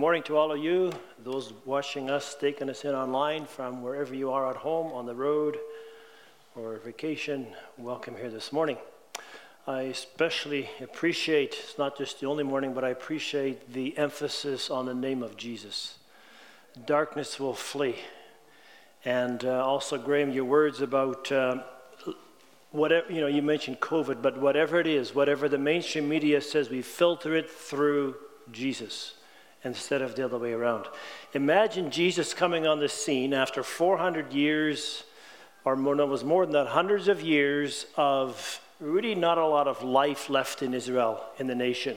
morning to all of you, those watching us, taking us in online from wherever you are at home, on the road, or vacation. Welcome here this morning. I especially appreciate, it's not just the only morning, but I appreciate the emphasis on the name of Jesus. Darkness will flee. And also, Graham, your words about whatever, you mentioned COVID, but whatever it is, whatever the mainstream media says, we filter it through Jesus instead of the other way around. Imagine Jesus coming on the scene after 400 years, or more, no, it was more than that, hundreds of years of really not a lot of life left in Israel, in the nation.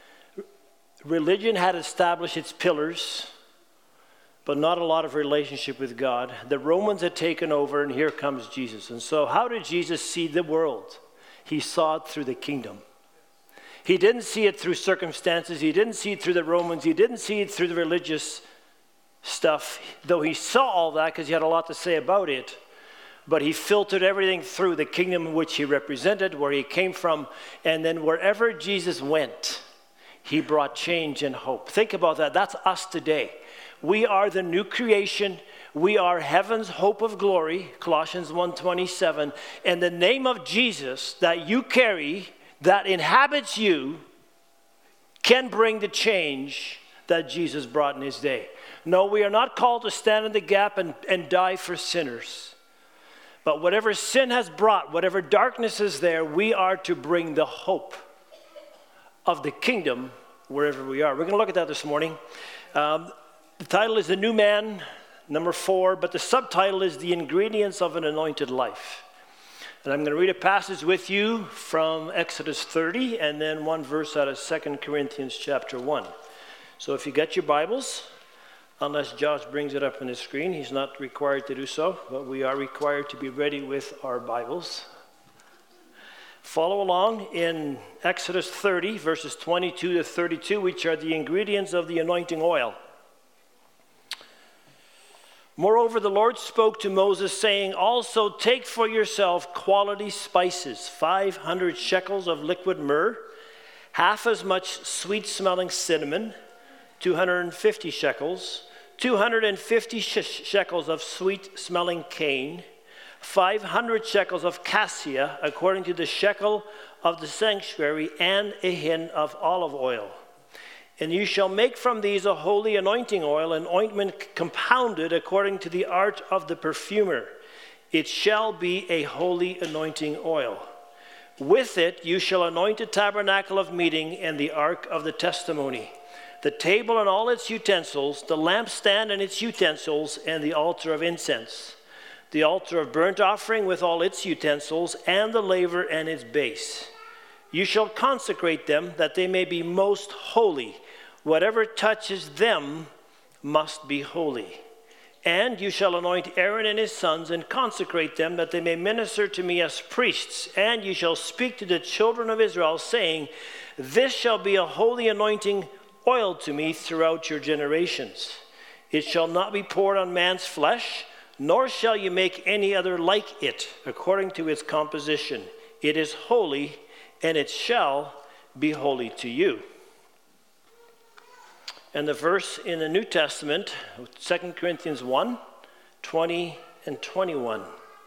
Religion had established its pillars, but not a lot of relationship with God. The Romans had taken over, and here comes Jesus. And so how did Jesus see the world? He saw it through the kingdom. He didn't see it through circumstances. He didn't see it through the Romans. He didn't see it through the religious stuff, though he saw all that because he had a lot to say about it. But he filtered everything through the kingdom in which he represented, where he came from. And then wherever Jesus went, he brought change and hope. Think about that. That's us today. We are the new creation. We are heaven's hope of glory, Colossians 1:27. And the name of Jesus that you carry, that inhabits you, can bring the change that Jesus brought in his day. No, we are not called to stand in the gap and die for sinners. But whatever sin has brought, whatever darkness is there, we are to bring the hope of the kingdom wherever we are. We're going to look at that this morning. The title is The New Man, number 4, but the subtitle is The Ingredients of an Anointed Life. And I'm going to read a passage with you from Exodus 30 and then one verse out of 2 Corinthians chapter 1. So if you got your Bibles, unless Josh brings it up on the screen, he's not required to do so, but we are required to be ready with our Bibles. Follow along in Exodus 30, verses 22 to 32, which are the ingredients of the anointing oil. Moreover, the Lord spoke to Moses, saying, also take for yourself quality spices, 500 shekels of liquid myrrh, half as much sweet-smelling cinnamon, 250 shekels, 250 shekels of sweet-smelling cane, 500 shekels of cassia, according to the shekel of the sanctuary, and a hin of olive oil. And you shall make from these a holy anointing oil, an ointment compounded according to the art of the perfumer. It shall be a holy anointing oil. With it you shall anoint the tabernacle of meeting and the ark of the testimony, the table and all its utensils, the lampstand and its utensils, and the altar of incense, the altar of burnt offering with all its utensils, and the laver and its base. You shall consecrate them, that they may be most holy. Whatever touches them must be holy. And you shall anoint Aaron and his sons and consecrate them, that they may minister to me as priests. And you shall speak to the children of Israel, saying, this shall be a holy anointing oil to me throughout your generations. It shall not be poured on man's flesh, nor shall you make any other like it, according to its composition. It is holy, and it shall be holy to you. And the verse in the New Testament, 2 Corinthians 1, 20 and 21.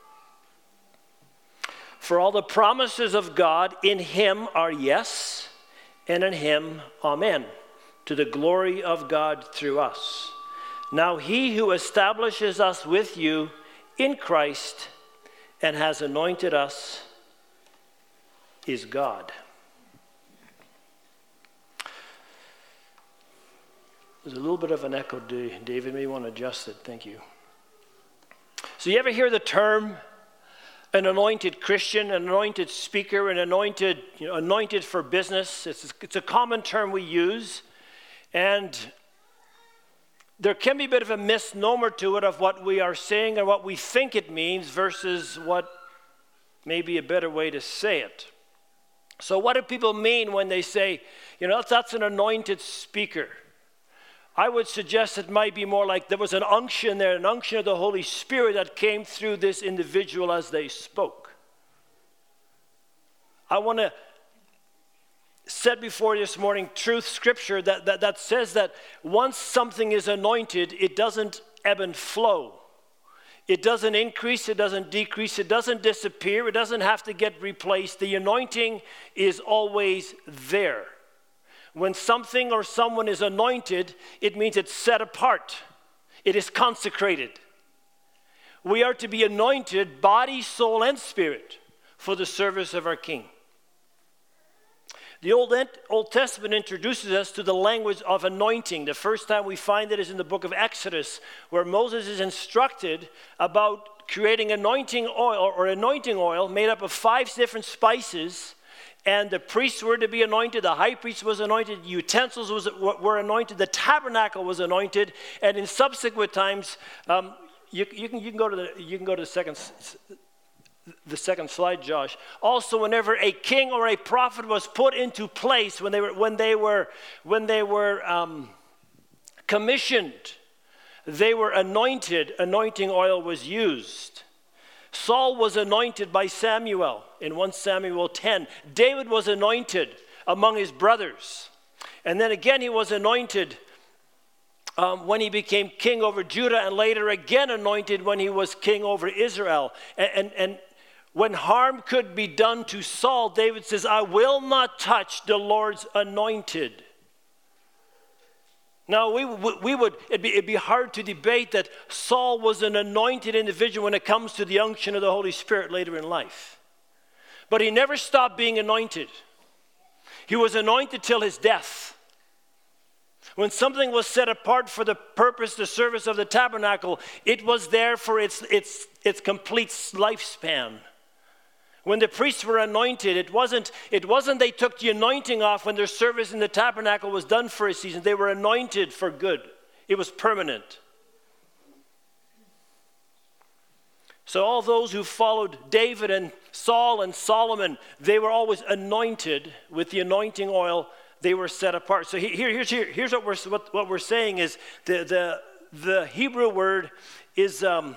For all the promises of God in him are yes, and in him amen, to the glory of God through us. Now he who establishes us with you in Christ and has anointed us is God. There's a little bit of an echo, David. Maybe you want to adjust it. Thank you. So you ever hear the term an anointed Christian, an anointed speaker, an anointed, anointed for business? It's a common term we use. And there can be a bit of a misnomer to it of what we are saying and what we think it means versus what may be a better way to say it. So what do people mean when they say, that's an anointed speaker? I would suggest it might be more like there was an unction there, an unction of the Holy Spirit that came through this individual as they spoke. I want to set before you this morning truth scripture that says that once something is anointed, it doesn't ebb and flow. It doesn't increase, it doesn't decrease, it doesn't disappear, it doesn't have to get replaced. The anointing is always there. When something or someone is anointed, it means it's set apart. It is consecrated. We are to be anointed, body, soul, and spirit, for the service of our King. The Old Testament introduces us to the language of anointing. The first time we find it is in the book of Exodus, where Moses is instructed about creating anointing oil made up of 5 different spices. And the priests were to be anointed, the high priest was anointed, utensils were anointed, the tabernacle was anointed, and in subsequent times, you can go to the second slide, Josh. Also, whenever a king or a prophet was put into place, when they were commissioned, they were anointed. Anointing oil was used. Saul was anointed by Samuel in 1 Samuel 10. David was anointed among his brothers. And then again he was anointed when he became king over Judah, and later again anointed when he was king over Israel. And when harm could be done to Saul, David says, I will not touch the Lord's anointed. Now, it'd be hard to debate that Saul was an anointed individual when it comes to the unction of the Holy Spirit later in life. But he never stopped being anointed. He was anointed till his death. When something was set apart for the purpose, the service of the tabernacle, it was there for its complete lifespan. When the priests were anointed, it wasn't they took the anointing off when their service in the tabernacle was done for a season. They were anointed for good. It was permanent. So all those who followed David and Saul and Solomon, they were always anointed with the anointing oil. They were set apart. So here's what we're saying is the Hebrew word is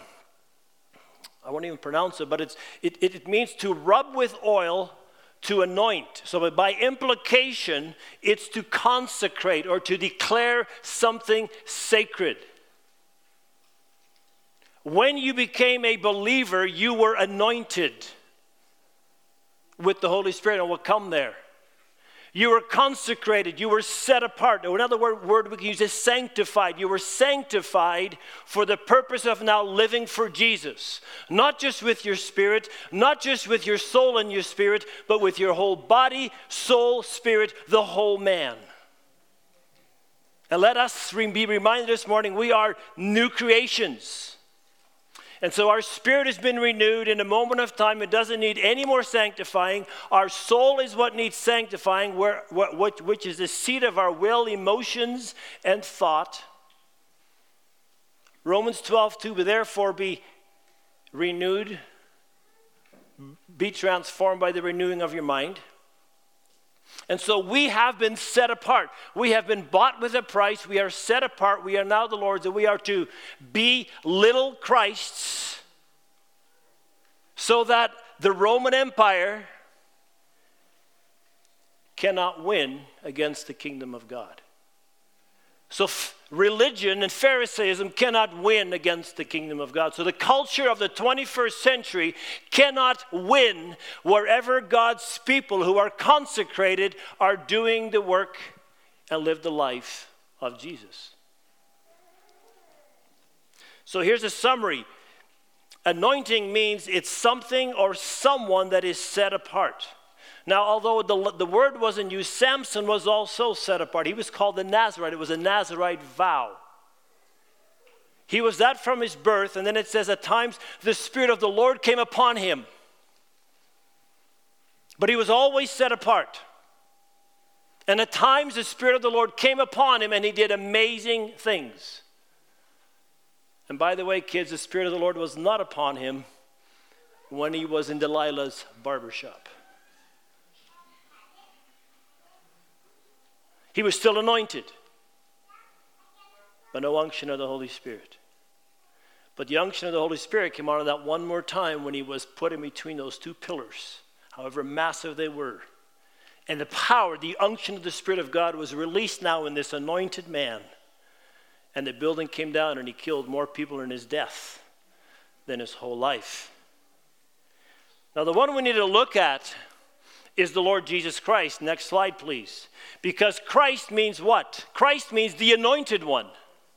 I won't even pronounce it, but it means to rub with oil, to anoint. So by implication, it's to consecrate or to declare something sacred. When you became a believer, you were anointed with the Holy Spirit, and we'll come there. You were consecrated. You were set apart. Another word we can use is sanctified. You were sanctified for the purpose of now living for Jesus. Not just with your spirit, not just with your soul and your spirit, but with your whole body, soul, spirit, the whole man. And let us be reminded this morning, we are new creations. And so our spirit has been renewed in a moment of time. It doesn't need any more sanctifying. Our soul is what needs sanctifying, which is the seat of our will, emotions, and thought. Romans 12:2, but therefore be renewed, be transformed by the renewing of your mind. And so we have been set apart. We have been bought with a price. We are set apart. We are now the Lord's, and we are to be little Christs so that the Roman Empire cannot win against the kingdom of God. So religion and Pharisaism cannot win against the kingdom of God. So the culture of the 21st century cannot win wherever God's people who are consecrated are doing the work and live the life of Jesus. So here's a summary. Anointing means it's something or someone that is set apart. Now, although the word wasn't used, Samson was also set apart. He was called the Nazarite. It was a Nazarite vow. He was that from his birth, and then it says at times the Spirit of the Lord came upon him. But he was always set apart. And at times the Spirit of the Lord came upon him, and he did amazing things. And by the way, kids, the Spirit of the Lord was not upon him when he was in Delilah's barbershop. He was still anointed, but no unction of the Holy Spirit. But the unction of the Holy Spirit came on that one more time when he was put in between those two pillars, however massive they were. And the power, the unction of the Spirit of God was released now in this anointed man. And the building came down and he killed more people in his death than his whole life. Now the one we need to look at is the Lord Jesus Christ. Next slide, please. Because Christ means what? Christ means the anointed one.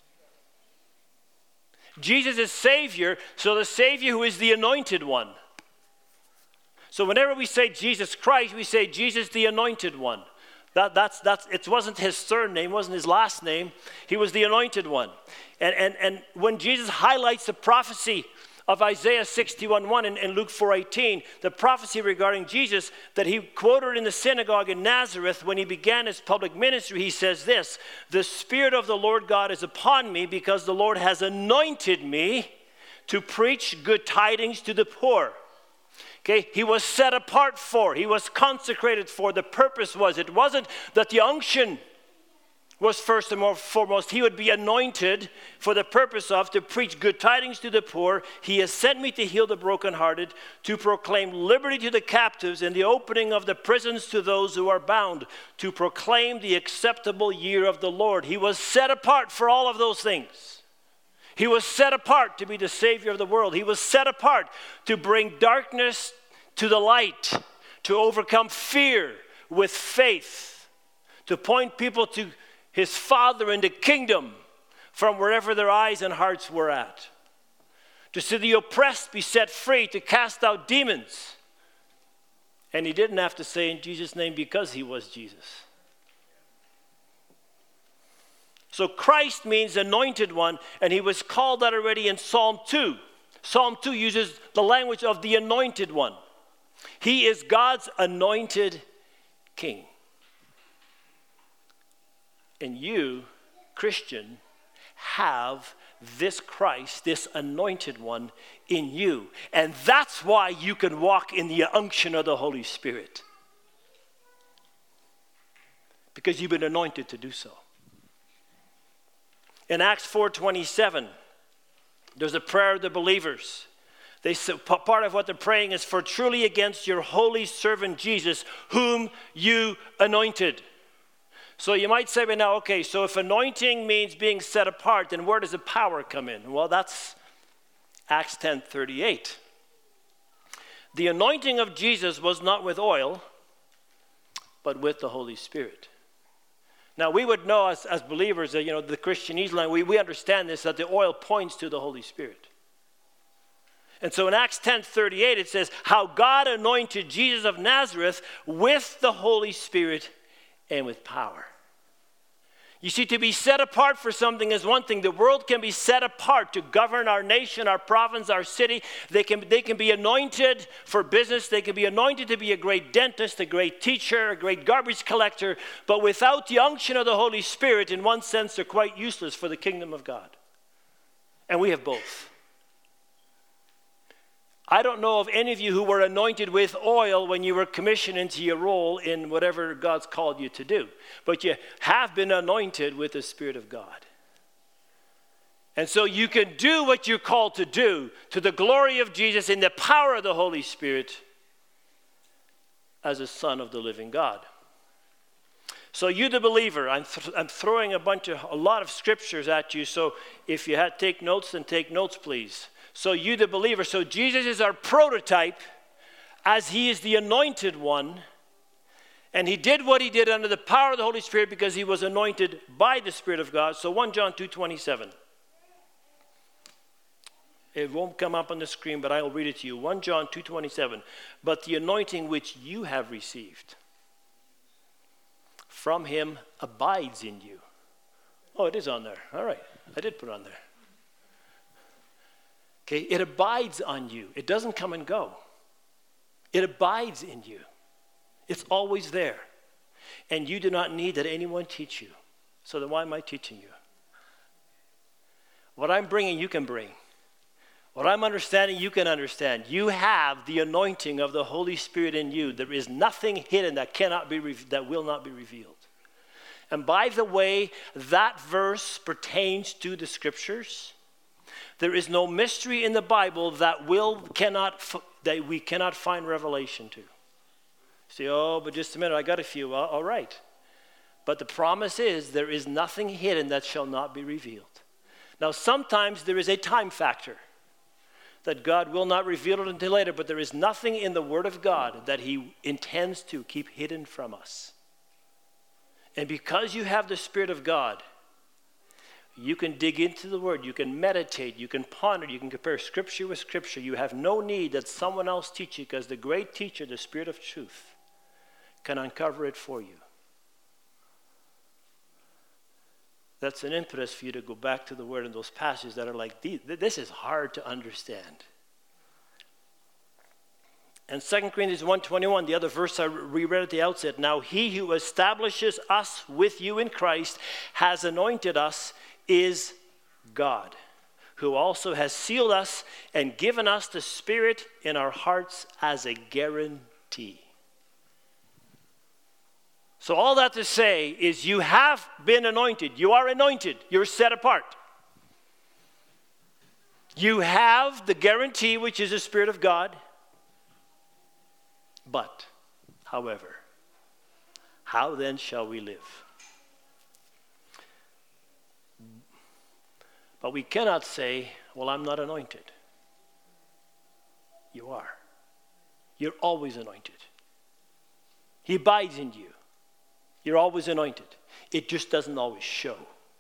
Jesus is Savior, so the Savior who is the anointed one. So whenever we say Jesus Christ, we say Jesus the anointed one. It wasn't his surname, it wasn't his last name. He was the anointed one. And when Jesus highlights the prophecy of Isaiah 61:1 and Luke 4:18, the prophecy regarding Jesus that he quoted in the synagogue in Nazareth when he began his public ministry, he says this: "The Spirit of the Lord God is upon me because the Lord has anointed me to preach good tidings to the poor." Okay, he was set apart for, he was consecrated for. The purpose was, it wasn't that the unction was first and foremost. He would be anointed for the purpose of to preach good tidings to the poor. He has sent me to heal the brokenhearted, to proclaim liberty to the captives and the opening of the prisons to those who are bound, to proclaim the acceptable year of the Lord. He was set apart for all of those things. He was set apart to be the Savior of the world. He was set apart to bring darkness to the light, to overcome fear with faith, to point people to his Father in the kingdom from wherever their eyes and hearts were at. To see the oppressed be set free, to cast out demons. And he didn't have to say in Jesus' name because he was Jesus. So Christ means anointed one, and he was called that already in Psalm 2. Psalm 2 uses the language of the anointed one. He is God's anointed king. And you, Christian, have this Christ, this anointed one in you. And that's why you can walk in the unction of the Holy Spirit. Because you've been anointed to do so. In Acts 4:27, there's a prayer of the believers. They say, part of what they're praying is, "For truly against your holy servant Jesus, whom you anointed." So you might say, now, okay, so if anointing means being set apart, then where does the power come in? Well, that's Acts 10:38. The anointing of Jesus was not with oil, but with the Holy Spirit. Now, we would know as believers that, the Christianese language, we understand this, that the oil points to the Holy Spirit. And so in Acts 10:38, it says, how God anointed Jesus of Nazareth with the Holy Spirit and with power. You see, to be set apart for something is one thing. The world can be set apart to govern our nation, our province, our city. They can be anointed for business. They can be anointed to be a great dentist, a great teacher, a great garbage collector. But without the unction of the Holy Spirit, in one sense, they're quite useless for the kingdom of God. And we have both. I don't know of any of you who were anointed with oil when you were commissioned into your role in whatever God's called you to do. But you have been anointed with the Spirit of God. And so you can do what you're called to do to the glory of Jesus in the power of the Holy Spirit as a son of the living God. So you, the believer, I'm throwing a lot of scriptures at you. So if you take notes, then take notes, please. So you, the believer, so Jesus is our prototype as he is the anointed one. And he did what he did under the power of the Holy Spirit because he was anointed by the Spirit of God. So 1 John 2:27. It won't come up on the screen, but I'll read it to you. 1 John 2:27. But the anointing which you have received from him abides in you. Oh, it is on there. All right. I did put it on there. Okay, it abides on you. It doesn't come and go. It abides in you. It's always there. And you do not need that anyone teach you. So then why am I teaching you? What I'm bringing, you can bring. What I'm understanding, you can understand. You have the anointing of the Holy Spirit in you. There is nothing hidden that will not be revealed. And by the way, that verse pertains to the scriptures. There is no mystery in the Bible that we cannot find revelation to. Say, oh, but just a minute, I got a few. Well, all right. But the promise is there is nothing hidden that shall not be revealed. Now, sometimes there is a time factor that God will not reveal it until later, but there is nothing in the Word of God that he intends to keep hidden from us. And because you have the Spirit of God, you can dig into the Word, you can meditate, you can ponder, you can compare Scripture with Scripture. You have no need that someone else teach you, because the great teacher, the Spirit of truth, can uncover it for you. That's an impetus for you to go back to the Word in those passages that are like, this is hard to understand. And 2 Corinthians 1:21, the other verse I reread at the outset, now he who establishes us with you in Christ has anointed us is God, who also has sealed us and given us the Spirit in our hearts as a guarantee. So all that to say is you have been anointed. You are anointed. You're set apart. You have the guarantee, which is the Spirit of God. But, however, how then shall we live? But we cannot say, well, I'm not anointed. You are. You're always anointed. He abides in you. You're always anointed. It just doesn't always show.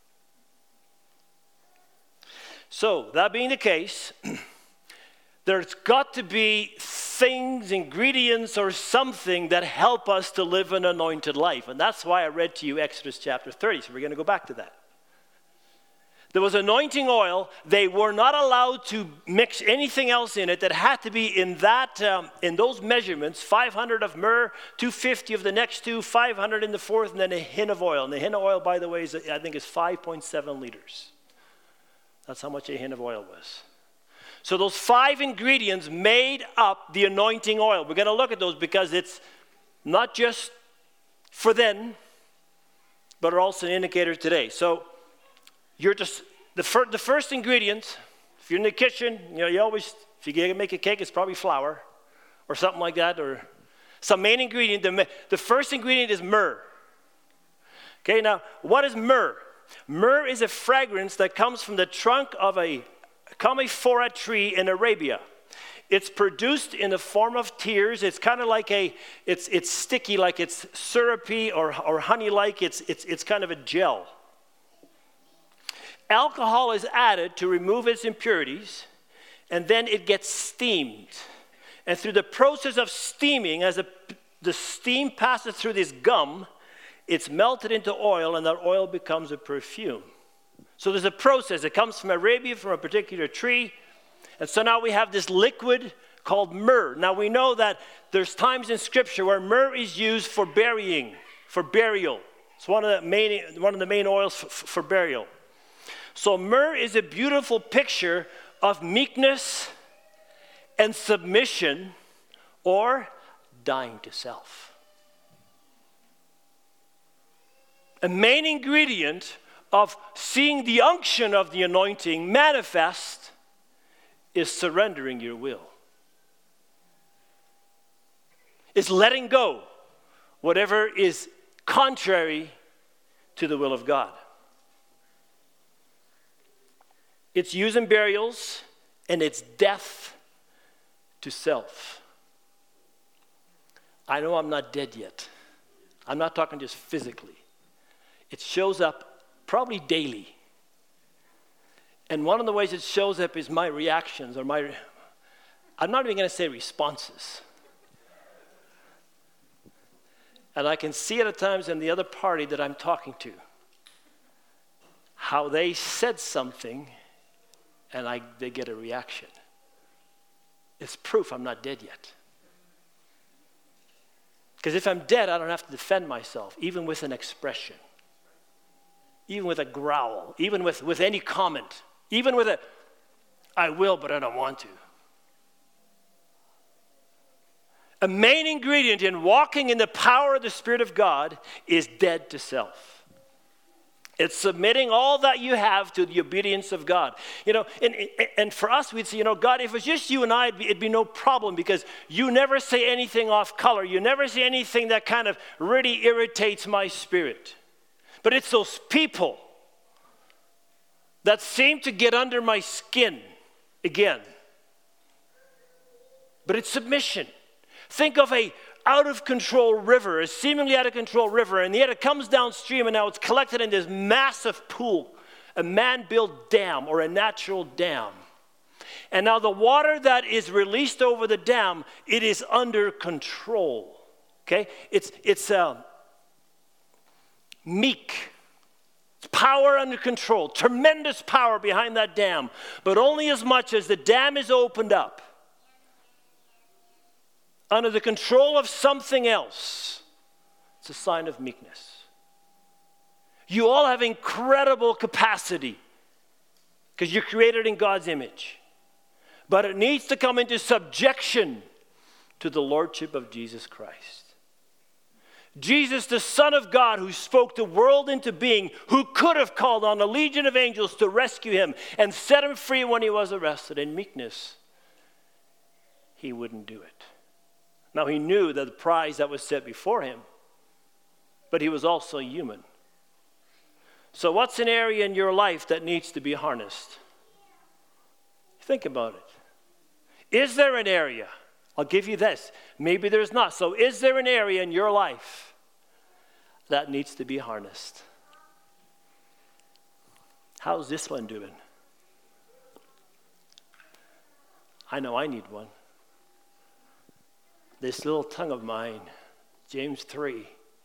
So, that being the case, there's got to be things, ingredients, or something that help us to live an anointed life. And that's why I read to you Exodus chapter 30. So we're going to go back to that. There was anointing oil. They were not allowed to mix anything else in it. That had to be in that, in those measurements, 500 of myrrh, 250 of the next two, 500 in the fourth, and then a hin of oil. And the hin of oil, by the way, I think is 5.7 liters. That's how much a hin of oil was. So those 5 ingredients made up the anointing oil. We're going to look at those because it's not just for then, but are also an indicator today. So you're just the first ingredient. If you're in the kitchen, you always, if you can make a cake, it's probably flour or something like that, or some main ingredient. The first ingredient is myrrh. Okay, now what is myrrh? Myrrh is a fragrance that comes from the trunk of a Commiphora tree in Arabia. It's produced in the form of tears. It's kind of like it's sticky, like it's syrupy or honey-like. It's kind of a gel. Alcohol is added to remove its impurities, and then it gets steamed. And through the process of steaming, as the steam passes through this gum, it's melted into oil, and that oil becomes a perfume. So there's a process. It comes from Arabia, from a particular tree. And so now we have this liquid called myrrh. Now we know that there's times in Scripture where myrrh is used for burying, for burial. It's one of the main oils for burial. So myrrh is a beautiful picture of meekness and submission, or dying to self. A main ingredient of seeing the unction of the anointing manifest is surrendering your will. It's letting go whatever is contrary to the will of God. It's used in burials, and it's death to self. I know I'm not dead yet. I'm not talking just physically. It shows up probably daily. And one of the ways it shows up is my reactions, or I'm not even going to say responses. And I can see it at times in the other party that I'm talking to, how they said something and they get a reaction. It's proof I'm not dead yet. Because if I'm dead, I don't have to defend myself, even with an expression, even with a growl, even with any comment, even with I will, but I don't want to. A main ingredient in walking in the power of the Spirit of God is dead to self. It's submitting all that you have to the obedience of God. And for us, we'd say, God, if it's just you and I, it'd be no problem because you never say anything off color. You never say anything that kind of really irritates my spirit. But it's those people that seem to get under my skin again. But it's submission. Think of a out-of-control river, a seemingly out-of-control river, and yet it comes downstream and now it's collected in this massive pool, a man-built dam or a natural dam. And now the water that is released over the dam, it is under control. Okay? It's meek. It's power under control. Tremendous power behind that dam. But only as much as the dam is opened up under the control of something else, it's a sign of meekness. You all have incredible capacity because you're created in God's image. But it needs to come into subjection to the lordship of Jesus Christ. Jesus, the Son of God, who spoke the world into being, who could have called on a legion of angels to rescue him and set him free when he was arrested. In meekness, he wouldn't do it. Now, he knew that the prize that was set before him, but he was also human. So what's an area in your life that needs to be harnessed? Think about it. Is there an area? I'll give you this. Maybe there's not. So is there an area in your life that needs to be harnessed? How's this one doing? I know I need one. This little tongue of mine, James 3.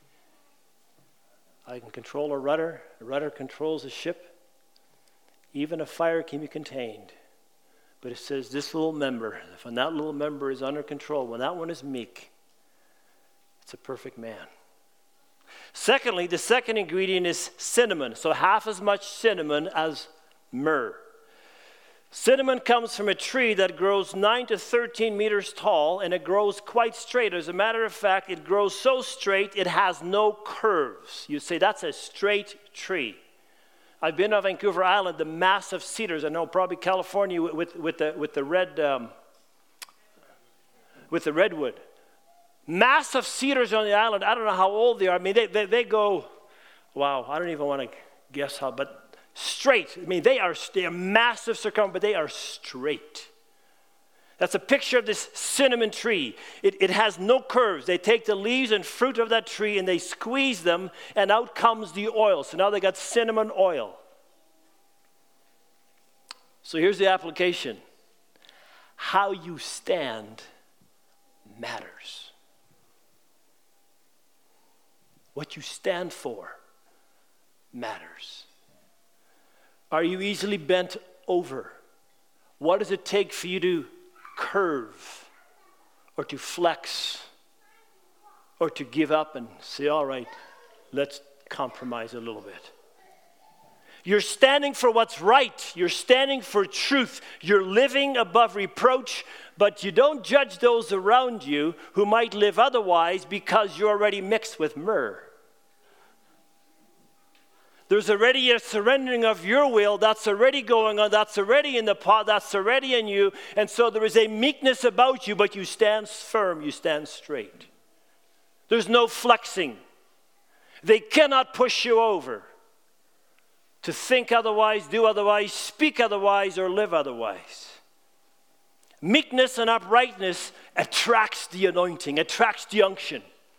I can control a rudder controls a ship. Even a fire can be contained. But it says this little member, when that little member is under control, when that one is meek, it's a perfect man. Secondly, the second ingredient is cinnamon. So half as much cinnamon as myrrh. Cinnamon comes from a tree that grows 9 to 13 meters tall, and it grows quite straight. As a matter of fact, it grows so straight, it has no curves. You say, that's a straight tree. I've been on Vancouver Island, the massive cedars. I know probably California with the redwood. Massive cedars on the island. I don't know how old they are. I mean, they go, wow, I don't even want to guess how, but straight. I mean, they are massive circumference, but they are straight. That's a picture of this cinnamon tree. It has no curves. They take the leaves and fruit of that tree and they squeeze them, and out comes the oil. So now they got cinnamon oil. So here's the application. How you stand matters. What you stand for matters. Are you easily bent over? What does it take for you to curve or to flex or to give up and say, all right, let's compromise a little bit? You're standing for what's right. You're standing for truth. You're living above reproach, but you don't judge those around you who might live otherwise because you're already mixed with myrrh. There's already a surrendering of your will that's already going on, that's already in the pot, that's already in you. And so there is a meekness about you, but you stand firm, you stand straight. There's no flexing. They cannot push you over to think otherwise, do otherwise, speak otherwise, or live otherwise. Meekness and uprightness attracts the anointing, attracts the unction.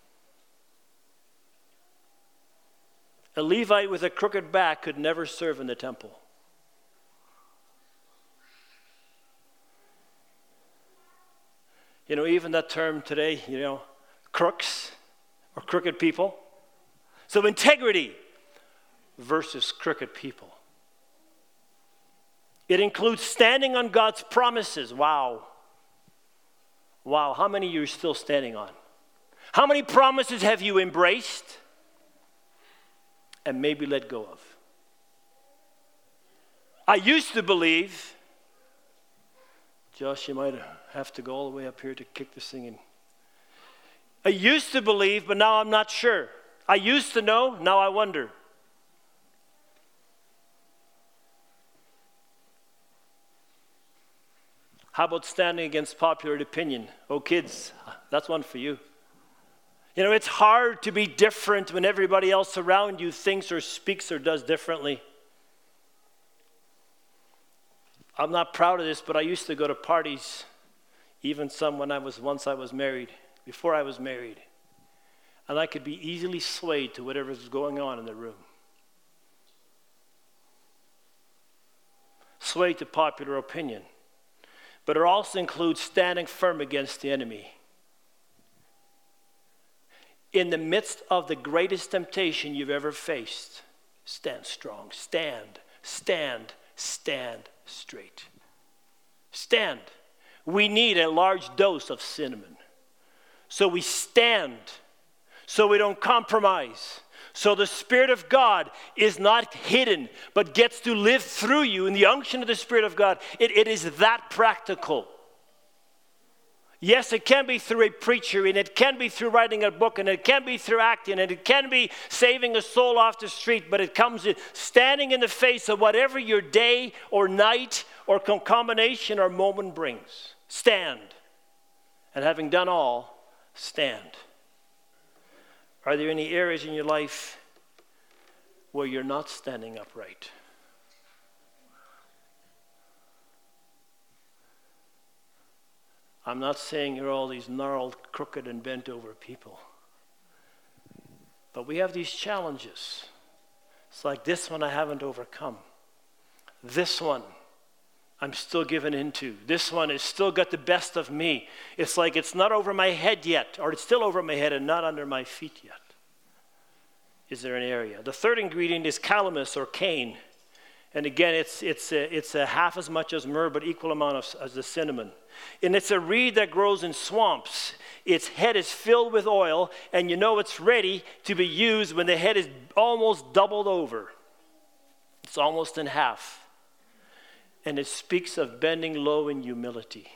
A Levite with a crooked back could never serve in the temple. You know, even that term today, crooks or crooked people. So integrity versus crooked people. It includes standing on God's promises. Wow. How many are you still standing on? How many promises have you embraced and maybe let go of? I used to believe, Josh, you might have to go all the way up here to kick this thing in. I used to believe, but now I'm not sure. I used to know, now I wonder. How about standing against popular opinion? Oh, kids, that's one for you. You know, it's hard to be different when everybody else around you thinks or speaks or does differently. I'm not proud of this, but I used to go to parties, even some when I was married, before I was married. And I could be easily swayed to whatever was going on in the room. Swayed to popular opinion. But it also includes standing firm against the enemy. In the midst of the greatest temptation you've ever faced, stand strong. Stand straight. Stand. We need a large dose of cinnamon. So we stand, so we don't compromise. So the Spirit of God is not hidden, but gets to live through you in the unction of the Spirit of God. It is that practical. Yes, it can be through a preacher, and it can be through writing a book, and it can be through acting, and it can be saving a soul off the street, but it comes in standing in the face of whatever your day or night or combination or moment brings. Stand. And having done all, stand. Are there any areas in your life where you're not standing upright? I'm not saying you're all these gnarled, crooked, and bent over people. But we have these challenges. It's like this one I haven't overcome. This one I'm still giving into. This one has still got the best of me. It's like it's not over my head yet, or it's still over my head and not under my feet yet. Is there an area? The third ingredient is calamus or cane. And again, it's half as much as myrrh, but equal amount as the cinnamon. And it's a reed that grows in swamps. Its head is filled with oil, and you know it's ready to be used when the head is almost doubled over. It's almost in half. And it speaks of bending low in humility.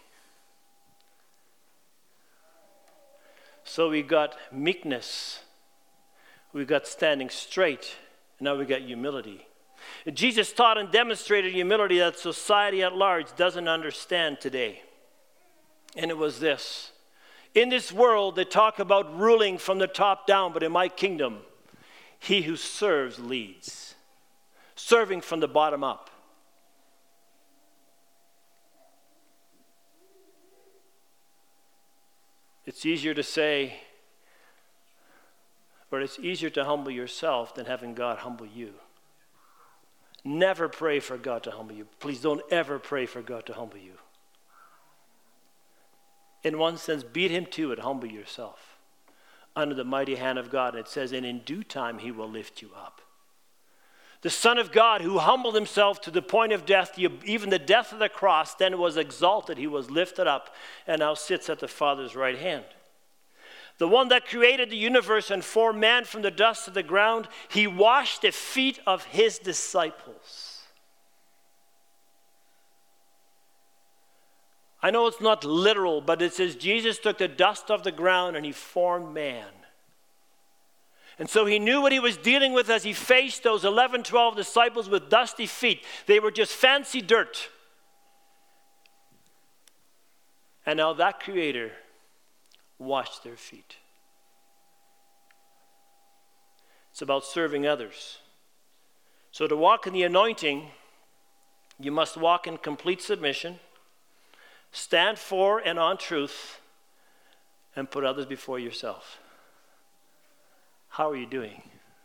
So we got meekness. We got standing straight. And now we got humility. Jesus taught and demonstrated humility that society at large doesn't understand today. And it was this. In this world, they talk about ruling from the top down, but in my kingdom, he who serves leads. Serving from the bottom up. It's easier to say, or it's easier to humble yourself than having God humble you. Never pray for God to humble you. Please don't ever pray for God to humble you. In one sense, beat him to it, humble yourself under the mighty hand of God. It says, and in due time he will lift you up. The Son of God who humbled himself to the point of death, even the death of the cross, then was exalted. He was lifted up and now sits at the Father's right hand. The one that created the universe and formed man from the dust of the ground, he washed the feet of his disciples. I know it's not literal, but it says Jesus took the dust of the ground and he formed man. And so he knew what he was dealing with as he faced those 11, 12 disciples with dusty feet. They were just fancy dirt. And now that Creator washed their feet. It's about serving others. So to walk in the anointing, you must walk in complete submission, stand for and on truth, and put others before yourself. How are you doing?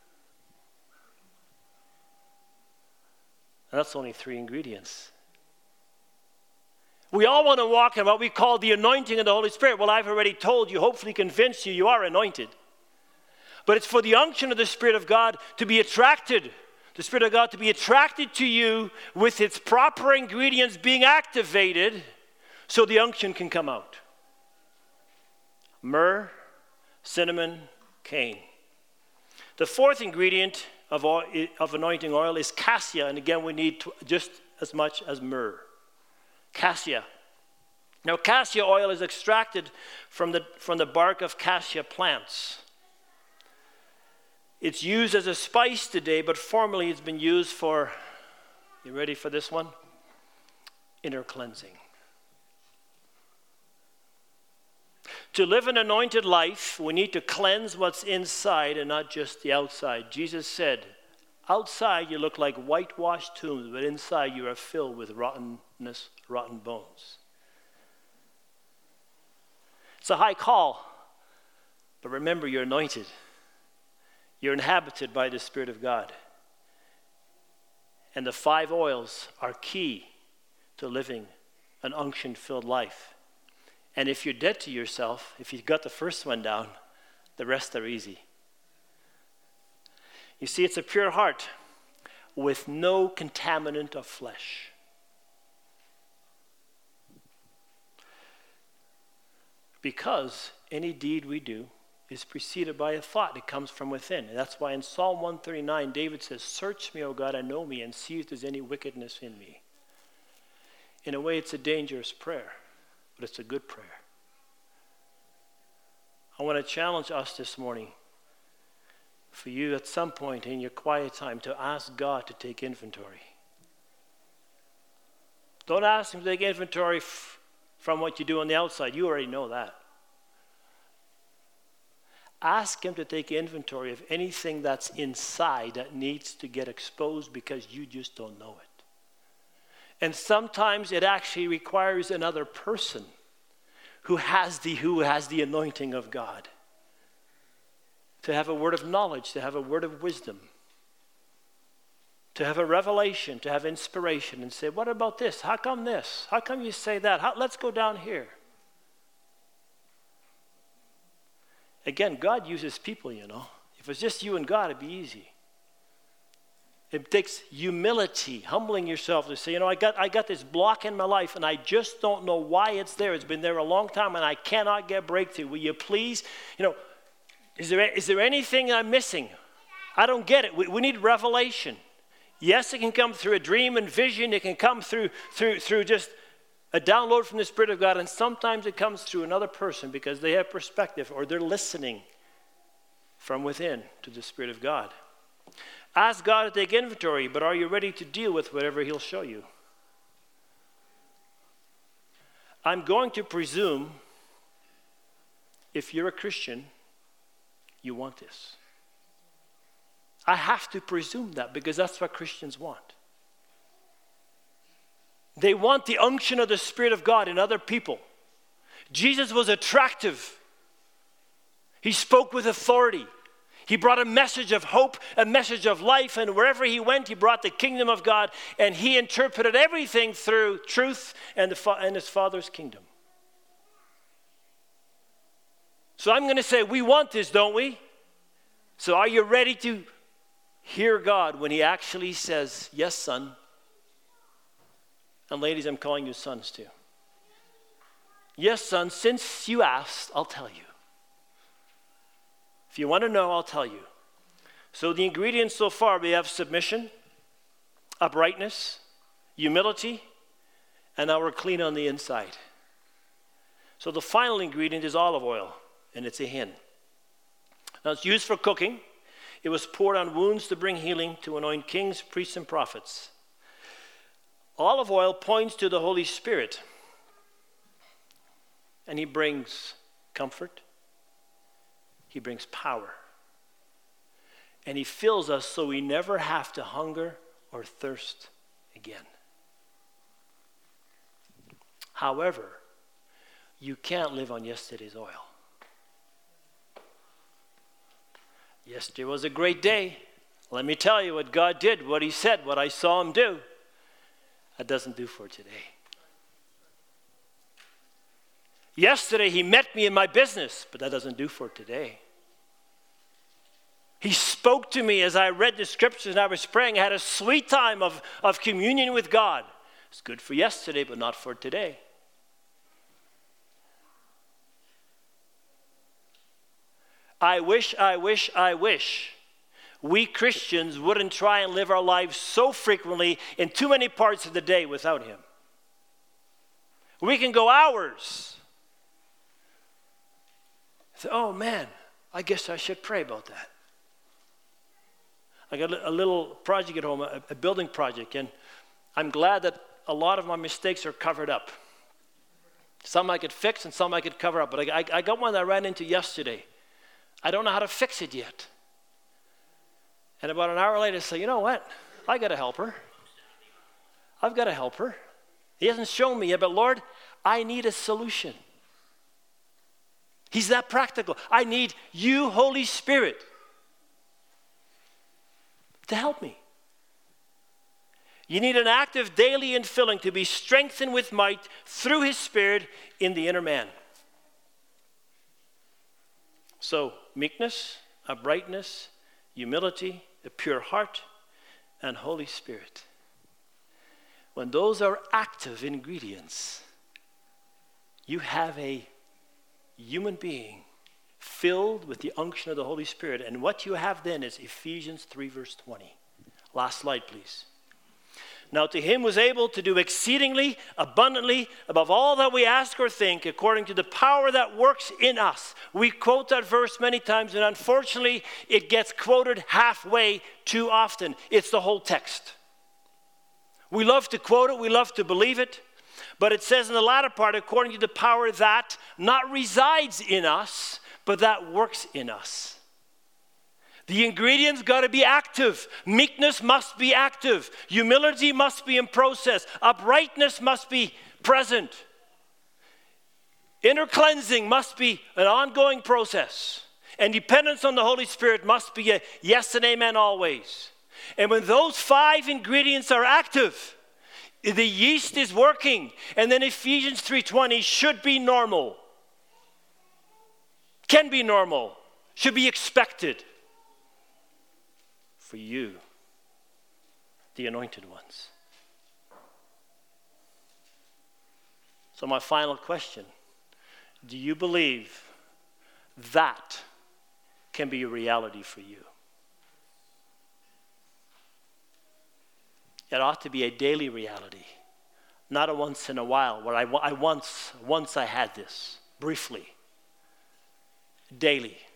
And that's only 3 ingredients. We all want to walk in what we call the anointing of the Holy Spirit. Well, I've already told you, hopefully convinced you, you are anointed. But it's for the unction of the Spirit of God to be attracted. The Spirit of God to be attracted to you with its proper ingredients being activated so the unction can come out. Myrrh, cinnamon, cane. The fourth ingredient of anointing oil is cassia. And again, we need just as much as myrrh. Cassia. Now, cassia oil is extracted from the bark of cassia plants. It's used as a spice today, but formerly it's been used for, you ready for this one? Inner cleansing. To live an anointed life, we need to cleanse what's inside and not just the outside. Jesus said, outside you look like whitewashed tombs, but inside you are filled with rottenness, rotten bones. It's a high call, but remember, you're anointed. You're inhabited by the Spirit of God. And the 5 oils are key to living an unction-filled life. And if you're dead to yourself, if you've got the first one down, the rest are easy. You see, it's a pure heart with no contaminant of flesh. Because any deed we do is preceded by a thought. It comes from within. And that's why in Psalm 139, David says, "Search me, O God, and know me, and see if there's any wickedness in me." In a way, it's a dangerous prayer, but it's a good prayer. I want to challenge us this morning, for you at some point in your quiet time, to ask God to take inventory. Don't ask him to take inventory from what you do on the outside. You already know that. Ask him to take inventory of anything that's inside that needs to get exposed because you just don't know it. And sometimes it actually requires another person who has the anointing of God to have a word of knowledge, to have a word of wisdom, to have a revelation, to have inspiration, and say, what about this? How come this? How come you say that? Let's go down here. Again, God uses people, you know. If it's just you and God, it'd be easy. It takes humility, humbling yourself to say, you know, I got this block in my life and I just don't know why it's there. It's been there a long time and I cannot get breakthrough. Will you please, you know, is there anything I'm missing? I don't get it. We need revelation. Yes, it can come through a dream and vision. It can come through just a download from the Spirit of God. And sometimes it comes through another person because they have perspective or they're listening from within to the Spirit of God. Ask God to take inventory, but are you ready to deal with whatever he'll show you? I'm going to presume if you're a Christian, you want this. I have to presume that because that's what Christians want. They want the unction of the Spirit of God in other people. Jesus was attractive. He spoke with authority. He brought a message of hope, a message of life, and wherever he went, he brought the kingdom of God, and he interpreted everything through truth and his Father's kingdom. So I'm going to say, we want this, don't we? So are you ready to hear God when he actually says, yes, son? And ladies, I'm calling you sons too. Yes, son, since you asked, I'll tell you. If you want to know, I'll tell you. So the ingredients so far, we have submission, uprightness, humility, and now we're clean on the inside. So the final ingredient is olive oil, and it's a hin. Now it's used for cooking. It was poured on wounds to bring healing, to anoint kings, priests, and prophets. Olive oil points to the Holy Spirit, and he brings comfort. He brings power. And he fills us so we never have to hunger or thirst again. However, you can't live on yesterday's oil. Yesterday was a great day. Let me tell you what God did, what he said, what I saw him do. That doesn't do for today. Yesterday he met me in my business, but that doesn't do for today. He spoke to me as I read the scriptures and I was praying. I had a sweet time of communion with God. It's good for yesterday, but not for today. I wish we Christians wouldn't try and live our lives so frequently in too many parts of the day without him. We can go hours. Say, oh man, I guess I should pray about that. I got a little project at home, a building project, and I'm glad that a lot of my mistakes are covered up. Some I could fix and some I could cover up. But I got one that I ran into yesterday. I don't know how to fix it yet. And about an hour later I say, you know what? I got to help her. I've got to help her. He hasn't shown me yet, but Lord, I need a solution. He's that practical. I need you, Holy Spirit, to help me. You need an active daily infilling to be strengthened with might through his Spirit in the inner man. So, meekness, uprightness, humility, a pure heart, and Holy Spirit. When those are active ingredients, you have a human being filled with the unction of the Holy Spirit. And what you have then is Ephesians 3 verse 20. Last slide, please. Now to him was able to do exceedingly abundantly above all that we ask or think, according to the power that works in us. We quote that verse many times, and unfortunately it gets quoted halfway too often. It's the whole text. We love to quote it, we love to believe it, but it says in the latter part, according to the power that not resides in us, but that works in us. The ingredients got to be active. Meekness must be active. Humility must be in process. Uprightness must be present. Inner cleansing must be an ongoing process. And dependence on the Holy Spirit must be a yes and amen always. And when those 5 ingredients are active, the yeast is working. And then Ephesians 3:20 should be normal. Can be normal. Should be expected. For you, the anointed ones. So my final question, do you believe that can be a reality for you? It ought to be a daily reality, not a once in a while where I once I had this, briefly. Daily.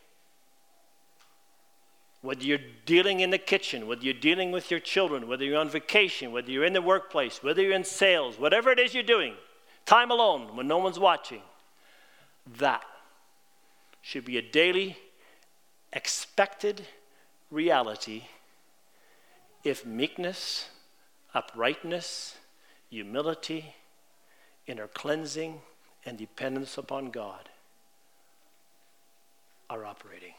Whether you're dealing in the kitchen, whether you're dealing with your children, whether you're on vacation, whether you're in the workplace, whether you're in sales, whatever it is you're doing, time alone when no one's watching, that should be a daily, expected reality if meekness, uprightness, humility, inner cleansing, and dependence upon God are operating.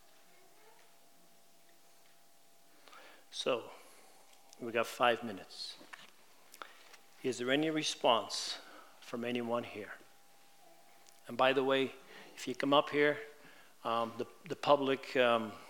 So, we got 5 minutes. Is there any response from anyone here? And by the way, if you come up here, the public